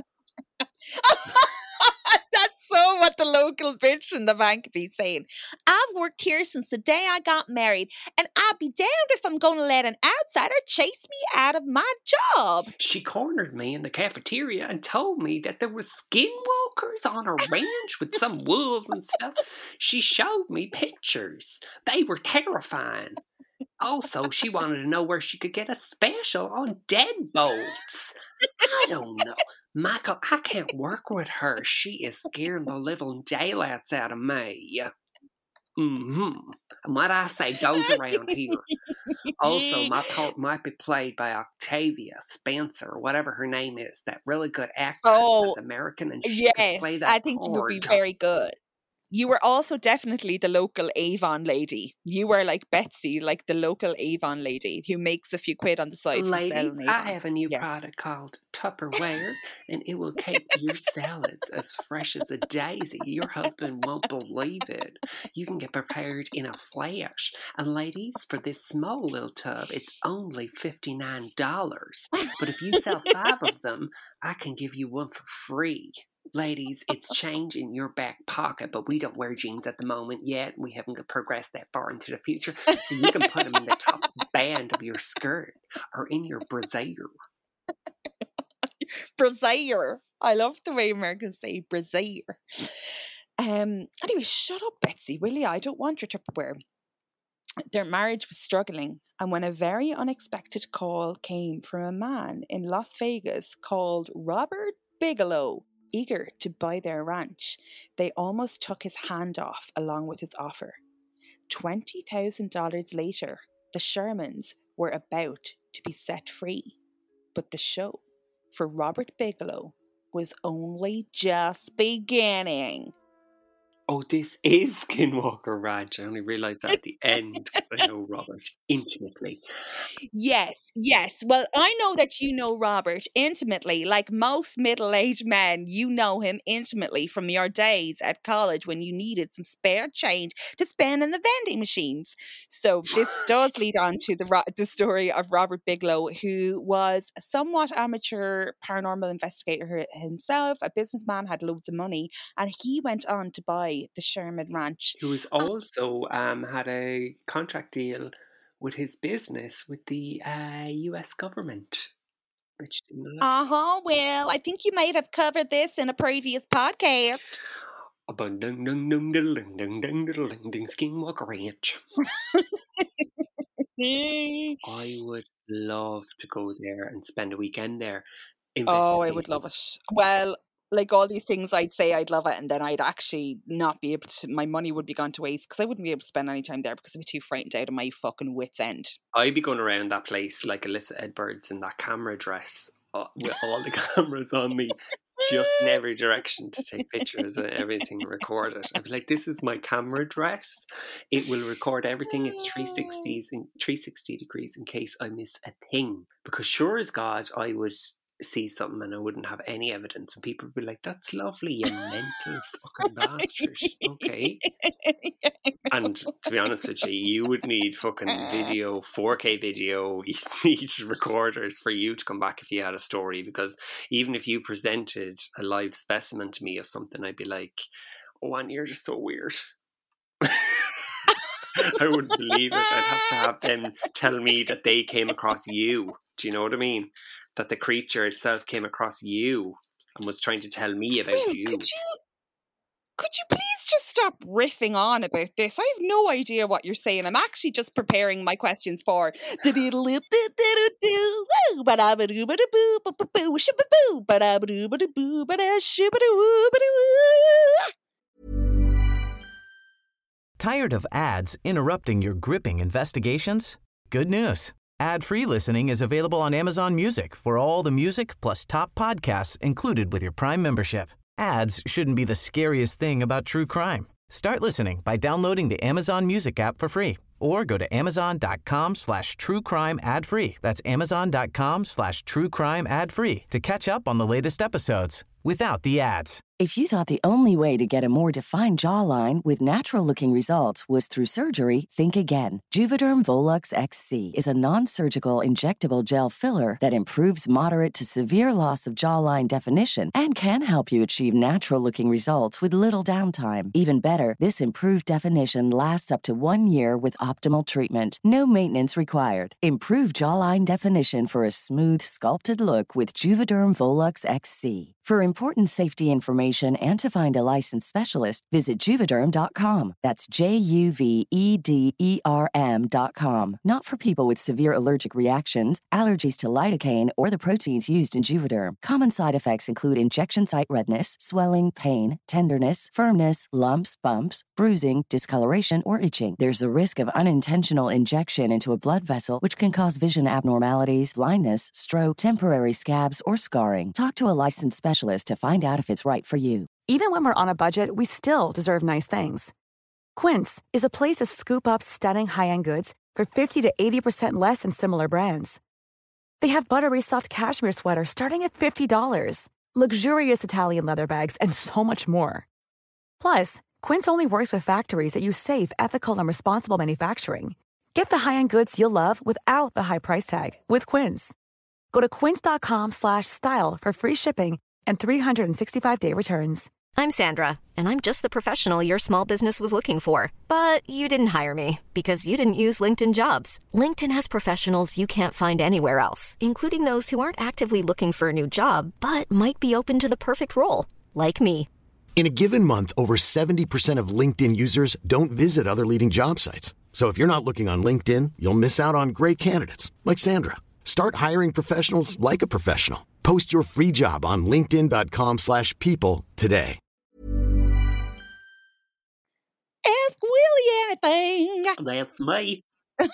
That's so what the local bitch in the bank be saying. "I've worked here since the day I got married, and I'd be damned if I'm going to let an outsider chase me out of my job." "She cornered me in the cafeteria and told me that there were skinwalkers on her ranch with some wolves and stuff. She showed me pictures. They were terrifying. Also, she wanted to know where she could get a special on deadbolts. I don't know. Michael, I can't work with her. She is scaring the living daylights out of me." And what I say goes around here. Also, my part might be played by Octavia Spencer, or whatever her name is, that really good actress that's American, and she could play that I think part. she would be very good. You were also definitely the local Avon lady. You were like Betsy, like the local Avon lady who makes a few quid on the side from Ladies, selling Avon. I have a new Yeah. product called Tupperware, and it will keep your salads as fresh as a daisy. Your husband won't believe it. You can get prepared in a flash. And ladies, for this small little tub, it's only $59. But if you sell 5 of them, I can give you one for free. Ladies, it's change in your back pocket, but we don't wear jeans at the moment yet. We haven't progressed that far into the future. So you can put them in the top band of your skirt or in your brassiere. Brassiere. I love the way Americans say brassiere. Anyway, shut up, Betsy, will you? I don't want your Tupperware. Their marriage was struggling, and when a very unexpected call came from a man in Las Vegas called Robert Bigelow, eager to buy their ranch, they almost took his hand off along with his offer. $20,000 later, the Shermans were about to be set free, but the show for Robert Bigelow was only just beginning. Oh, this is Skinwalker Ranch. I only realised that at the end because I know Robert intimately. Yes. Well, I know that you know Robert intimately. Like most middle-aged men, you know him intimately from your days at college when you needed some spare change to spend in the vending machines. So this does lead on to the story of Robert Bigelow, who was a somewhat amateur paranormal investigator himself, a businessman, had loads of money, and he went on to buy the Sherman Ranch. Who was also had a contract deal with his business with the US government. Well, I think you might have covered this in a previous podcast. Skinwalker Ranch. I would love to go there and spend a weekend there. Oh, I would love it. Well, like all these things, I'd say I'd love it, and then I'd actually not be able to, my money would be gone to waste because I wouldn't be able to spend any time there because I'd be too frightened out of my fucking wits' end. I'd be going around that place like Alyssa Edwards in that camera dress with all the cameras on me, just in every direction to take pictures of everything, record it. I'd be like, this is my camera dress. It will record everything. It's 360 degrees in case I miss a thing. Because sure as God, I would see something and I wouldn't have any evidence, and people would be like, that's lovely, you mental fucking bastard. Okay. And to be honest with you, you would need fucking video, 4K video, you need recorders for you to come back if you had a story, because even if you presented a live specimen to me of something, I'd be like, oh, and you're just so weird. I wouldn't believe it. I'd have to have them tell me that they came across you. Do you know what I mean? That the creature itself came across you and was trying to tell me about you. Could you please just stop riffing on about this? I have no idea what you're saying. I'm actually just preparing my questions for Tired of ads interrupting your gripping investigations? Good news. Ad-free listening is available on Amazon Music for all the music plus top podcasts included with your Prime membership. Ads shouldn't be the scariest thing about true crime. Start listening by downloading the Amazon Music app for free or go to amazon.com/truecrime ad-free. That's amazon.com/truecrime ad-free to catch up on the latest episodes without the ads. If you thought the only way to get a more defined jawline with natural-looking results was through surgery, think again. Juvederm Volux XC is a non-surgical injectable gel filler that improves moderate to severe loss of jawline definition and can help you achieve natural-looking results with little downtime. Even better, this improved definition lasts up to 1 year with optimal treatment. No maintenance required. Improve jawline definition for a smooth, sculpted look with Juvederm Volux XC. For important safety information and to find a licensed specialist, visit Juvederm.com. That's JUVEDERM.com. Not for people with severe allergic reactions, allergies to lidocaine, or the proteins used in Juvederm. Common side effects include injection site redness, swelling, pain, tenderness, firmness, lumps, bumps, bruising, discoloration, or itching. There's a risk of unintentional injection into a blood vessel, which can cause vision abnormalities, blindness, stroke, temporary scabs, or scarring. Talk to a licensed specialist to find out if it's right for you. Even when we're on a budget, we still deserve nice things. Quince is a place to scoop up stunning high-end goods for 50 to 80% less than similar brands. They have buttery soft cashmere sweaters starting at $50, luxurious Italian leather bags, and so much more. Plus, Quince only works with factories that use safe, ethical, and responsible manufacturing. Get the high-end goods you'll love without the high price tag with Quince. Go to quince.com/style for free shipping and 365-day returns. I'm Sandra, and I'm just the professional your small business was looking for. But you didn't hire me because you didn't use LinkedIn Jobs. LinkedIn has professionals you can't find anywhere else, including those who aren't actively looking for a new job, but might be open to the perfect role, like me. In a given month, over 70% of LinkedIn users don't visit other leading job sites. So if you're not looking on LinkedIn, you'll miss out on great candidates like Sandra. Start hiring professionals like a professional. Post your free job on linkedin.com/people today. Ask Willie anything. That's me.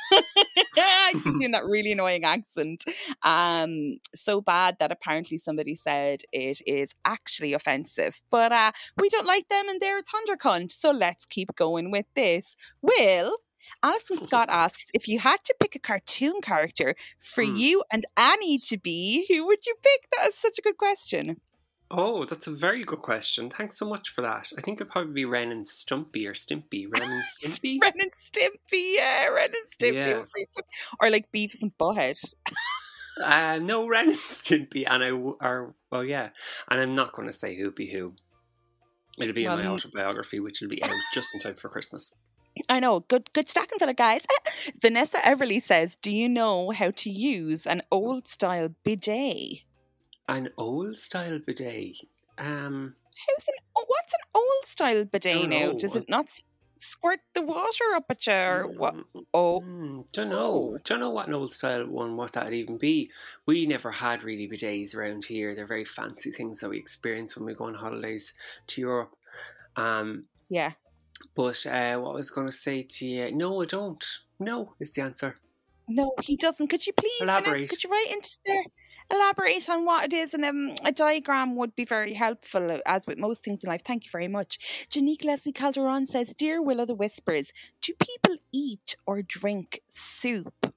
In that really annoying accent. So bad that apparently somebody said it is actually offensive. But we don't like them and they're a thunder cunt. So let's keep going with this. Will, Alison Scott asks, if you had to pick a cartoon character for you and Annie to be, who would you pick? That is such a good question. Oh, that's a very good question. Thanks so much for that. I think it'd probably be Ren and Stumpy or Stimpy. Ren and Stimpy? Ren and Stimpy, yeah. Ren and Stimpy. Yeah. Or like Beavis and Butthead. No, Ren and Stimpy. And and I'm not going to say who'd be who. It'll be in my autobiography, which will be out just in time for Christmas. I know. Good stacking fella, guys. Vanessa Everly says, do you know how to use an old-style bidet? An old-style bidet? What's an old-style bidet now? Does it not squirt the water up at you or what? Don't know. Don't know what an old-style one, what that'd even be. We never had really bidets around here. They're very fancy things that we experience when we go on holidays to Europe. Yeah. But what I was going to say to you, no, I don't. No is the answer. No, he doesn't. Could you please, elaborate? Vanessa, could you write into there, elaborate on what it is? And a diagram would be very helpful, as with most things in life. Thank you very much. Janique Leslie Calderon says, Dear Will o' the Whispers, do people eat or drink soup?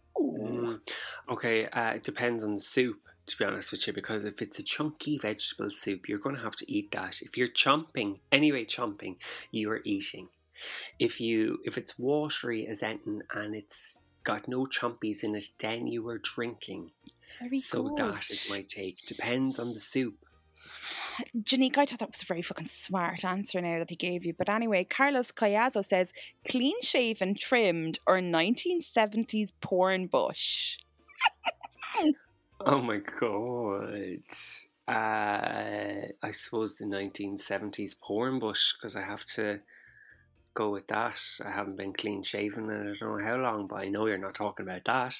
Okay, it depends on the soup, to be honest with you, because if it's a chunky vegetable soup, you're going to have to eat that. If you're chomping, you are eating. If it's watery as anything and it's got no chompies in it, then you are drinking. Very good. That is my take. Depends on the soup. Janique, I thought that was a very fucking smart answer now that he gave you. But anyway, Carlos Collazo says, clean shaven, trimmed, or 1970s porn bush? Oh my god. I suppose the 1970s porn bush, because I have to go with that. I haven't been clean shaven in I don't know how long, but I know you're not talking about that.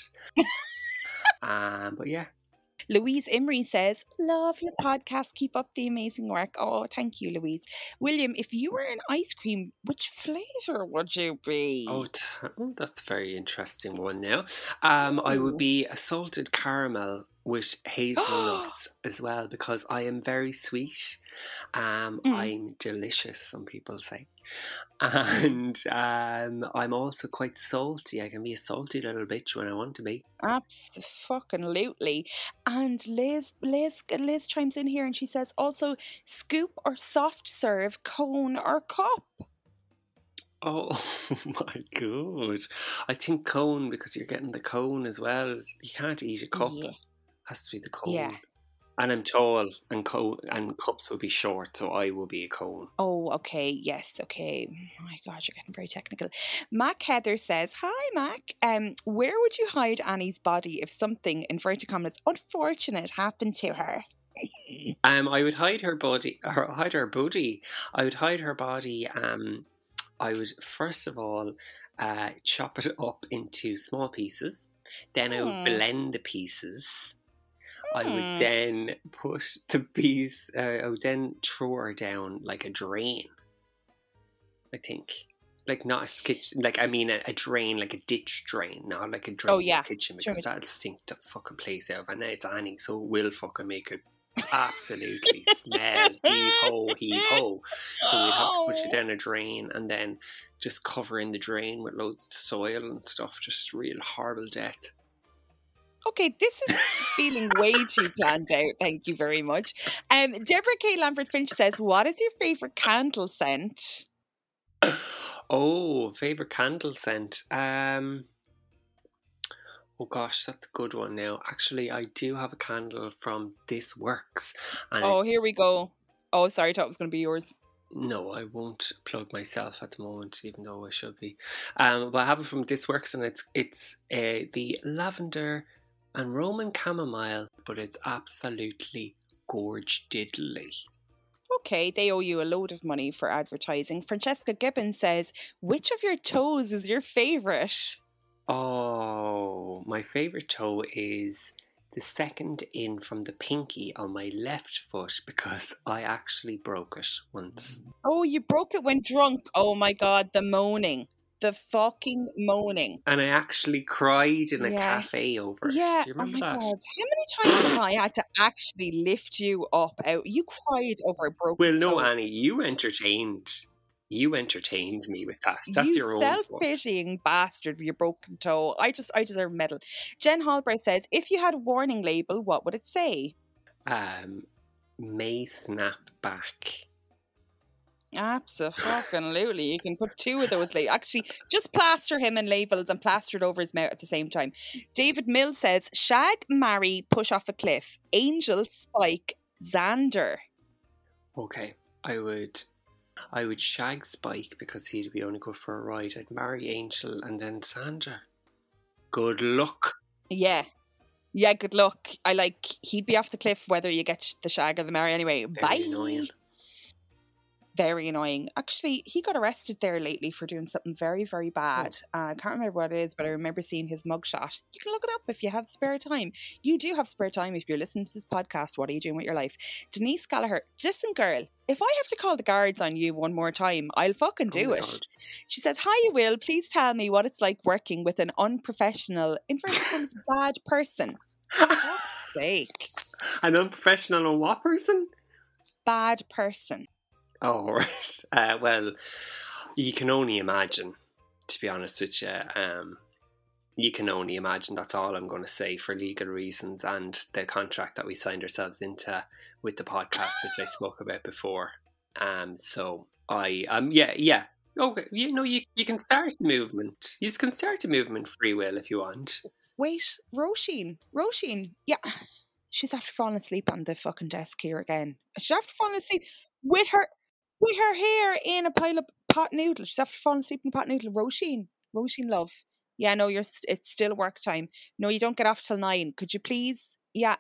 But yeah. Louise Imrie says, love your podcast, keep up the amazing work. Oh, thank you, Louise. William, if you were an ice cream, which flavour would you be? Oh, that's a very interesting one now. I would be a salted caramel with hazelnuts as well, because I am very sweet. I'm delicious, some people say. And I'm also quite salty. I can be a salty little bitch when I want to be. Absolutely. And Liz chimes in here and she says also scoop or soft serve, cone or cup. Oh my god. I think cone, because you're getting the cone as well. You can't eat a cup. Yeah. Has to be the cone. Yeah. And I'm tall, and cups will be short, so I will be a cone. Oh, okay. Yes, okay. Oh my God, you're getting very technical. Mac Heather says, hi, Mac. Where would you hide Annie's body if something, inverted commas, unfortunate happened to her? I would hide her body. I would hide her body. I would, first of all, chop it up into small pieces. Then I would blend the pieces. I would then put the piece, I would then throw her down like a drain, I think. Like not a skitch, like I mean a drain, like a ditch drain, not like a drain in the kitchen, because that'll stink the fucking place out. And it's Annie, so it will fucking make it Absolutely. Smell. Heave ho, heave ho. So we'd have to put you down a drain and then just cover in the drain with loads of soil and stuff. Just real horrible death. Okay, this is feeling way too planned out. Thank you very much. Deborah K. Lambert Finch says, what is your favourite candle scent? Oh, favourite candle scent. Oh gosh, that's a good one now. Actually, I do have a candle from This Works. And here we go. Oh, sorry, I thought it was going to be yours. No, I won't plug myself at the moment, even though I should be. But I have it from This Works, and it's the lavender and Roman chamomile, but it's absolutely gorge diddly. Okay, they owe you a load of money for advertising. Francesca Gibbons says, which of your toes is your favourite? Oh, my favourite toe is the second in from the pinky on my left foot because I actually broke it once. Oh, you broke it when drunk. Oh my God, the moaning. The fucking moaning. And I actually cried in a cafe over it. Yeah. Do you remember God. that? How many times have I had to actually lift you up out? You cried over a broken toe. Well, no, Annie, you entertained me with that. That's your own fault. Self-pitying bastard with your broken toe. I deserve a medal. Jen Hallbray says, if you had a warning label, what would it say? May snap back. Absolutely. You can put two of those. Actually, just plaster him in labels and plaster it over his mouth at the same time. David Mill says, shag, marry, push off a cliff. Angel, Spike, Xander. Okay, I would shag Spike because he'd be only good for a ride. I'd marry Angel and then Sandra. Good luck. Yeah, good luck. He'd be off the cliff whether you get the shag or the marry anyway. Bye. Annoying. Very annoying. Actually, he got arrested there lately for doing something very, very bad. I can't remember what it is, but I remember seeing his mugshot. You can look it up if you have spare time. You do have spare time if you're listening to this podcast. What are you doing with your life? Denise Gallagher, listen, girl, if I have to call the guards on you one more time, I'll fucking do it. God. She says, hi, Will. Please tell me what it's like working with an unprofessional, inverted commas, bad person. For God's sake. An unprofessional and what person? Bad person. Oh, right. Well, you can only imagine, to be honest with you. You can only imagine. That's all I'm going to say for legal reasons and the contract that we signed ourselves into with the podcast, which I spoke about before. So yeah. Okay, you can start a movement. You can start a movement, free will, if you want. Wait, Roisin, yeah. She's after falling asleep on the fucking desk here again. She's after falling asleep with her hair in a pile of pot noodles. She's after falling asleep in a pot noodle. Roisin, love. Yeah, no, it's still work time. No, you don't get off till 9. Could you please? Yeah.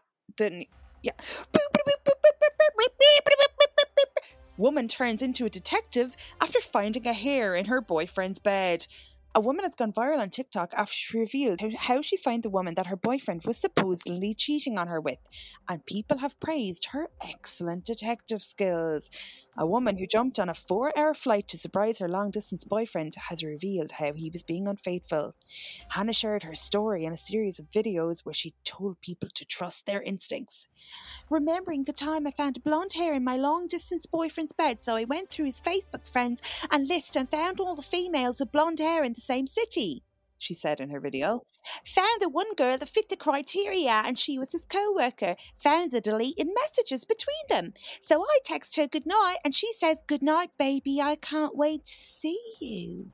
Woman turns into a detective after finding a hair in her boyfriend's bed. A woman has gone viral on TikTok after she revealed how she found the woman that her boyfriend was supposedly cheating on her with, and people have praised her excellent detective skills. A woman who jumped on a 4-hour flight to surprise her long-distance boyfriend has revealed how he was being unfaithful. Hannah shared her story in a series of videos where she told people to trust their instincts. Remembering the time I found blonde hair in my long-distance boyfriend's bed, so I went through his Facebook friends and list and found all the females with blonde hair in the same city, she said in her video. Found the one girl that fit the criteria and she was his co-worker. Found the deleted messages between them. So I text her goodnight and she says, "Good night, baby, I can't wait to see you."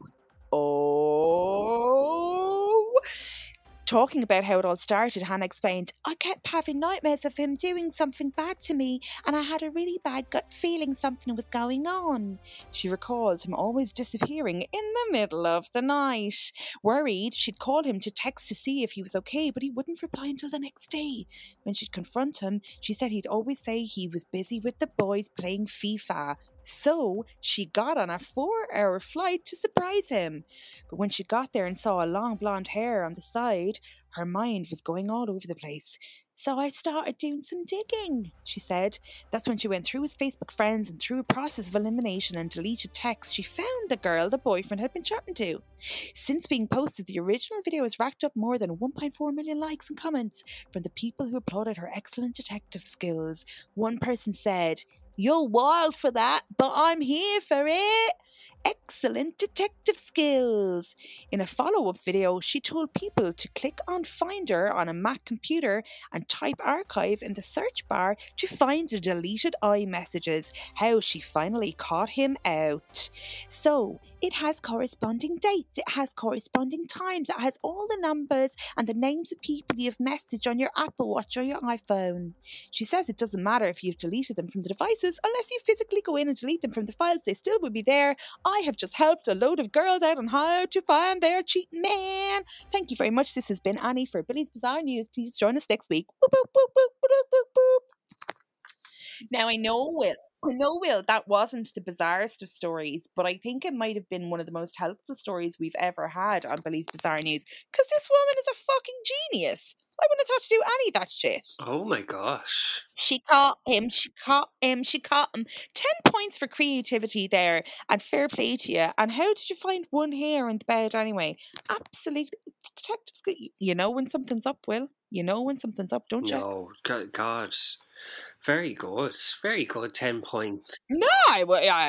Oh. Talking about how it all started, Hannah explained, I kept having nightmares of him doing something bad to me, and I had a really bad gut feeling something was going on. She recalls him always disappearing in the middle of the night. Worried, she'd call him to text to see if he was okay, but he wouldn't reply until the next day. When she'd confront him, she said he'd always say he was busy with the boys playing FIFA. So she got on a 4-hour flight to surprise him. But when she got there and saw a long blonde hair on the side, her mind was going all over the place. So I started doing some digging, she said. That's when she went through his Facebook friends and through a process of elimination and deleted texts, she found the girl the boyfriend had been chatting to. Since being posted, the original video has racked up more than 1.4 million likes and comments from the people who applauded her excellent detective skills. One person said, "You're wild for that, but I'm here for it. Excellent detective skills." In a follow-up video, she told people to click on Finder on a Mac computer and type archive in the search bar to find the deleted iMessages. How she finally caught him out. So, it has corresponding dates, it has corresponding times, it has all the numbers and the names of people you've messaged on your Apple Watch or your iPhone. She says it doesn't matter if you've deleted them from the devices, unless you physically go in and delete them from the files, they still will be there. I have just helped a load of girls out on how to find their cheating man. Thank you very much. This has been Annie for Billy's Bizarre News. Please join us next week. Boop, boop, boop, boop, boop, boop, boop. Now, I know, Will, that wasn't the bizarrest of stories, but I think it might have been one of the most helpful stories we've ever had on Billy's Bizarre News, because this woman is a fucking genius. I wouldn't have thought to do any of that shit. Oh my gosh. She caught him. 10 points for creativity there, and fair play to you. And how did you find one hair in the bed anyway? Absolutely. Detectives, you know when something's up, Will. You know when something's up, don't you? No, God. Very good. Very good. 10 points. No, I'd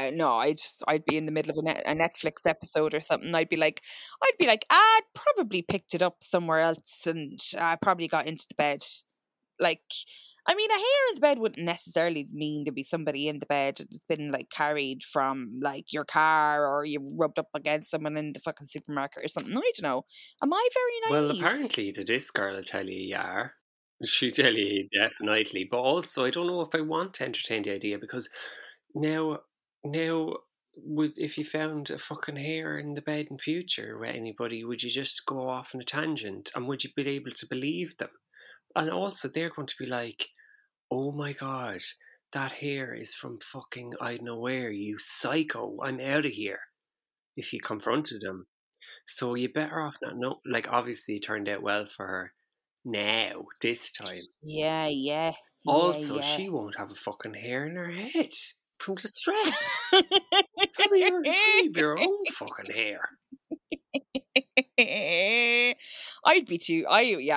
be in the middle of a Netflix episode or something. I'd be like, I'd probably picked it up somewhere else, and I probably got into the bed. Like, I mean, a hair in the bed wouldn't necessarily mean there'd be somebody in the bed. It's been like carried from like your car, or you rubbed up against someone in the fucking supermarket or something. I don't know. Am I very naive? Well, apparently this girl will tell you you are. She tell you definitely, but also I don't know if I want to entertain the idea, because now, if you found a fucking hair in the bed in future with anybody, would you just go off on a tangent, and would you be able to believe them? And also, they're going to be like, "Oh my god, that hair is from fucking I don't know where, you psycho! I'm out of here." If you confronted them, so you better off not know. Like, obviously, it turned out well for her. Now, this time. Yeah. Also, she won't have a fucking hair in her head from the stress. Probably your own fucking hair. I'd be too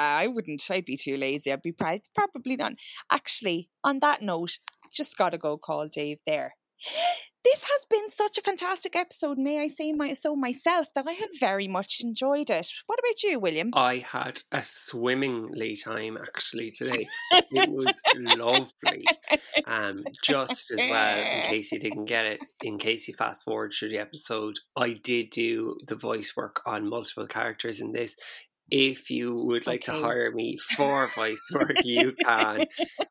lazy. I'd be probably not. Actually, on that note, just gotta go call Dave there. This has been such a fantastic episode, may I say so myself, that I have very much enjoyed it. What about you, William? I had a swimmingly time actually today. It was lovely. Just as well, in case you didn't get it, in case you fast forward through the episode, I did do the voice work on multiple characters in this. If you would like to hire me for voice work, you can.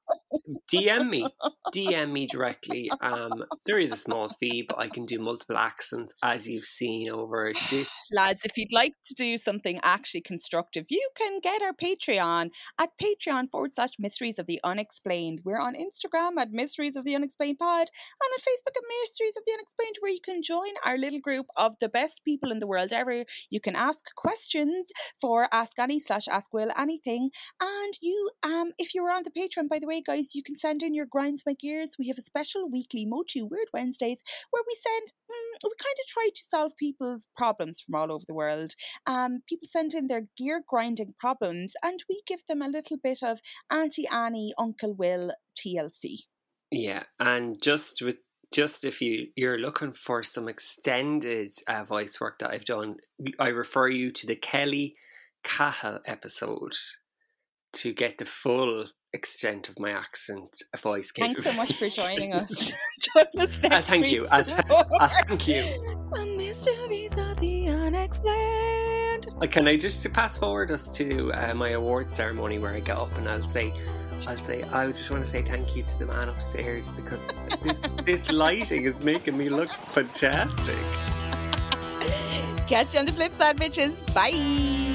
DM me directly. There is a small fee, but I can do multiple accents, as you've seen over this. Lads, if you'd like to do something actually constructive, you can get our Patreon at Patreon/Mysteries of the Unexplained. We're on Instagram at Mysteries of the Unexplained Pod, and on Facebook at Mysteries of the Unexplained, where you can join our little group of the best people in the world ever. You can ask questions for Ask Annie/Ask Will anything. And you, if you're on the Patreon, by the way, guys, you can send in your grinds my gears. We have a special weekly Motu Weird Wednesdays where we kind of try to solve people's problems from all over the world. People send in their gear grinding problems, and we give them a little bit of Auntie Annie, Uncle Will TLC. Yeah, and just if you're looking for some extended voice work that I've done, I refer you to the Kelly Cahill episode to get the full extent of my accent voice. Thanks so much for joining us. Thank you. Thank you. The Mysteries of the Unexplained. Can I just pass forward us to my award ceremony where I get up and I'll say, I just want to say thank you to the man upstairs, because this lighting is making me look fantastic. Catch you on the flip side, bitches. Bye.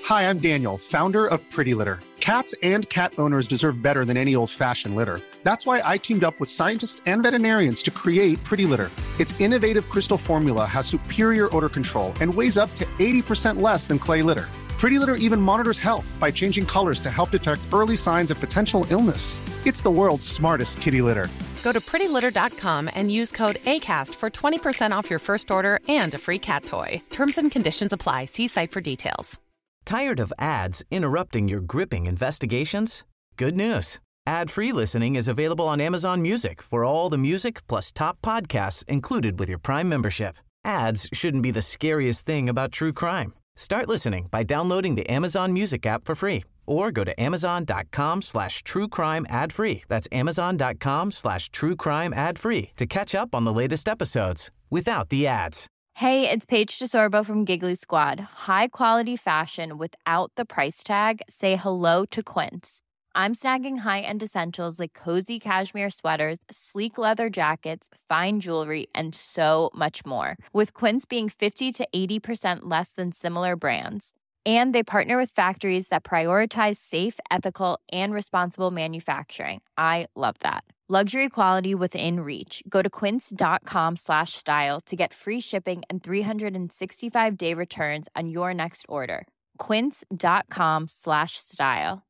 Hi, I'm Daniel, founder of Pretty Litter. Cats and cat owners deserve better than any old-fashioned litter. That's why I teamed up with scientists and veterinarians to create Pretty Litter. Its innovative crystal formula has superior odor control and weighs up to 80% less than clay litter. Pretty Litter even monitors health by changing colors to help detect early signs of potential illness. It's the world's smartest kitty litter. Go to prettylitter.com and use code ACAST for 20% off your first order and a free cat toy. Terms and conditions apply. See site for details. Tired of ads interrupting your gripping investigations? Good news. Ad-free listening is available on Amazon Music for all the music plus top podcasts included with your Prime membership. Ads shouldn't be the scariest thing about true crime. Start listening by downloading the Amazon Music app for free or go to amazon.com/truecrime ad-free. That's amazon.com/truecrime ad-free to catch up on the latest episodes without the ads. Hey, it's Paige DeSorbo from Giggly Squad. High quality fashion without the price tag. Say hello to Quince. I'm snagging high-end essentials like cozy cashmere sweaters, sleek leather jackets, fine jewelry, and so much more. With Quince being 50 to 80% less than similar brands. And they partner with factories that prioritize safe, ethical, and responsible manufacturing. I love that. Luxury quality within reach. Go to quince.com/style to get free shipping and 365-day returns on your next order. Quince.com/style.